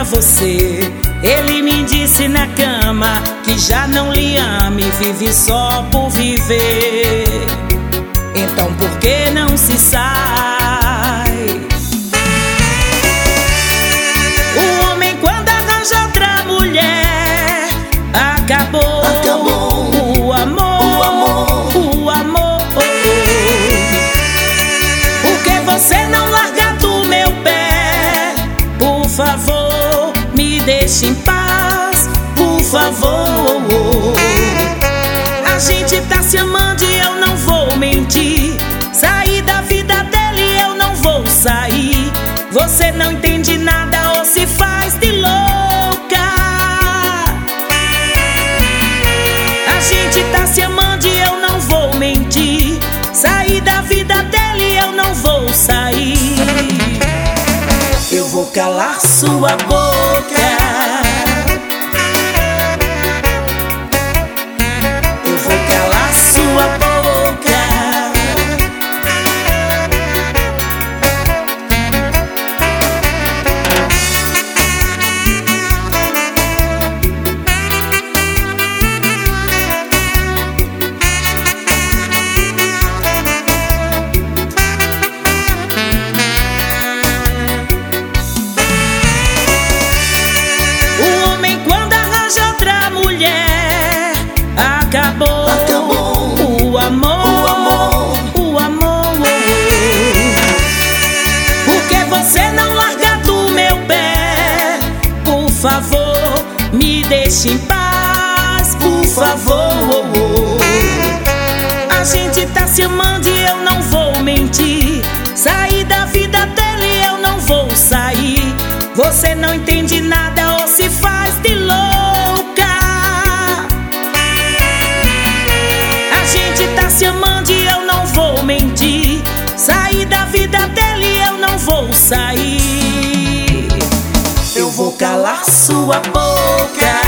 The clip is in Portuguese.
pra você. Ele me disse na cama que já não lhe ama e vive só por viver. Então por que não se sai? O homem quando arranja outra mulher, acabou o amor, o amor. Por que você não larga do meu pé? Por favor, me deixe em paz, por favor. A gente tá se amando e eu não vou mentir. Sair da vida dele eu não vou sair. Você não entende nada ou se faz de louca. A gente tá se amando e eu não vou mentir. Sair da vida dele eu não vou sair. Eu vou calar sua boca. Eu vou calar sua boca. Acabou o amor, o amor. Por que você não larga do meu pé? Por favor, me deixe em paz, por favor. A gente tá se amando e eu não vou mentir. Sair da vida dele eu não vou sair. Você não entende nada ou se faz de louca. A gente tá se amando e eu não vou mentir. Sair da vida dele eu não vou sair. Eu vou calar sua boca.